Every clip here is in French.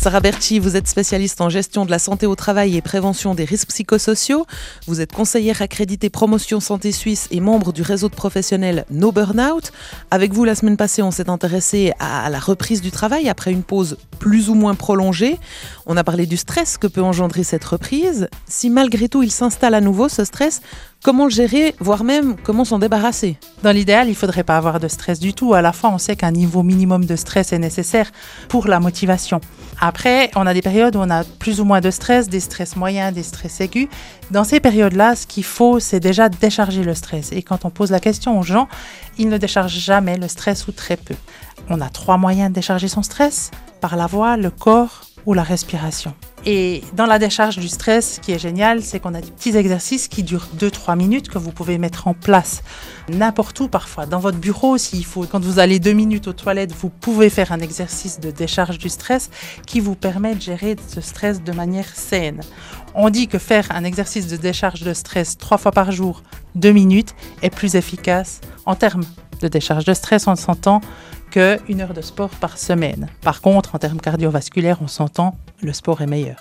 Sarah Berchi, vous êtes spécialiste en gestion de la santé au travail et prévention des risques psychosociaux. Vous êtes conseillère accréditée Promotion Santé Suisse et membre du réseau de professionnels No Burnout. Avec vous, la semaine passée, on s'est intéressé à la reprise du travail après une pause plus ou moins prolongée. On a parlé du stress que peut engendrer cette reprise. Si malgré tout, il s'installe à nouveau, ce stress, comment le gérer, voire même comment s'en débarrasser? Dans l'idéal, il ne faudrait pas avoir de stress du tout. À la fois, on sait qu'un niveau minimum de stress est nécessaire pour la motivation. Après, on a des périodes où on a plus ou moins de stress, des stress moyens, des stress aigus. Dans ces périodes-là, ce qu'il faut, c'est déjà décharger le stress. Et quand on pose la question aux gens, ils ne déchargent jamais le stress ou très peu. On a 3 moyens de décharger son stress, par la voix, le corps ou la respiration. Et dans la décharge du stress, ce qui est génial, c'est qu'on a des petits exercices qui durent 2-3 minutes que vous pouvez mettre en place n'importe où parfois. Dans votre bureau, s'il faut, quand vous allez 2 minutes aux toilettes, vous pouvez faire un exercice de décharge du stress qui vous permet de gérer ce stress de manière saine. On dit que faire un exercice de décharge de stress 3 fois par jour, 2 minutes, est plus efficace en termes de décharge de stress, on s'entend, qu'une heure de sport par semaine. Par contre, en termes cardiovasculaires, on s'entend, le sport est meilleur.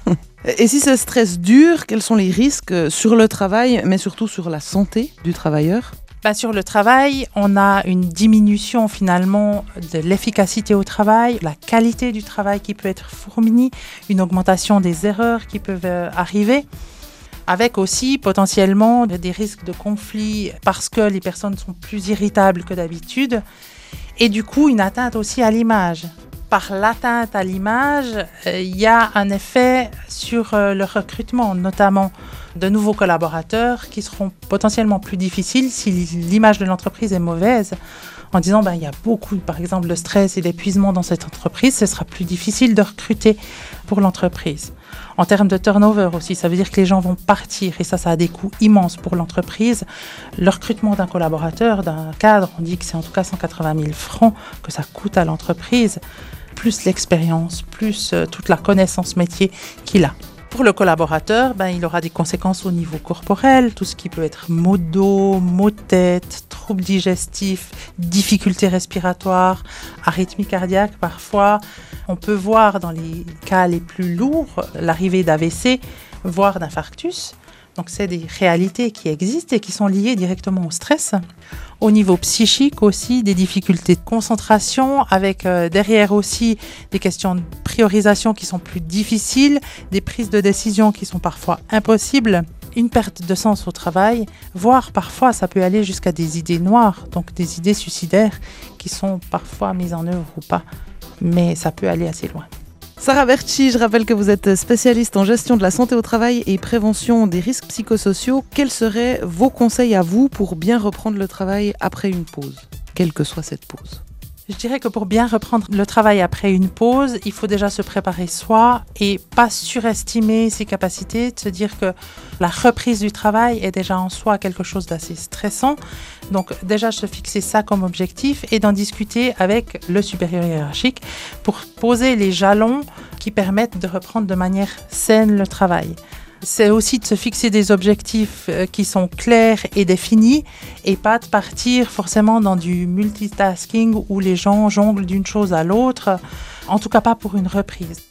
Et si ce stress dure, quels sont les risques sur le travail, mais surtout sur la santé du travailleur? Sur le travail, on a une diminution finalement de l'efficacité au travail, la qualité du travail qui peut être fournie, une augmentation des erreurs qui peuvent arriver, avec aussi potentiellement des risques de conflit parce que les personnes sont plus irritables que d'habitude. Et du coup, une atteinte aussi à l'image. Par l'atteinte à l'image, il y a un effet sur le recrutement, notamment de nouveaux collaborateurs qui seront potentiellement plus difficiles si l'image de l'entreprise est mauvaise. En disant, il y a beaucoup, par exemple, de stress et d'épuisement dans cette entreprise, ce sera plus difficile de recruter pour l'entreprise. En termes de turnover aussi, ça veut dire que les gens vont partir et ça a des coûts immenses pour l'entreprise. Le recrutement d'un collaborateur, d'un cadre, on dit que c'est en tout cas 180 000 francs que ça coûte à l'entreprise, plus l'expérience, plus toute la connaissance métier qu'il a. Pour le collaborateur, il aura des conséquences au niveau corporel, tout ce qui peut être maux de dos, maux de tête, troubles digestifs, difficultés respiratoires, arythmie cardiaque parfois. On peut voir dans les cas les plus lourds l'arrivée d'AVC, voire d'infarctus. Donc c'est des réalités qui existent et qui sont liées directement au stress. Au niveau psychique aussi, des difficultés de concentration avec derrière aussi des questions de priorisation qui sont plus difficiles, des prises de décision qui sont parfois impossibles, une perte de sens au travail, voire parfois ça peut aller jusqu'à des idées noires, donc des idées suicidaires qui sont parfois mises en œuvre ou pas, mais ça peut aller assez loin. Sarah Berchi, je rappelle que vous êtes spécialiste en gestion de la santé au travail et prévention des risques psychosociaux. Quels seraient vos conseils à vous pour bien reprendre le travail après une pause, quelle que soit cette pause? Je dirais que pour bien reprendre le travail après une pause, il faut déjà se préparer soi et pas surestimer ses capacités, de se dire que la reprise du travail est déjà en soi quelque chose d'assez stressant. Donc déjà se fixer ça comme objectif et d'en discuter avec le supérieur hiérarchique pour poser les jalons qui permettent de reprendre de manière saine le travail. C'est aussi de se fixer des objectifs qui sont clairs et définis et pas de partir forcément dans du multitasking où les gens jonglent d'une chose à l'autre, en tout cas pas pour une reprise.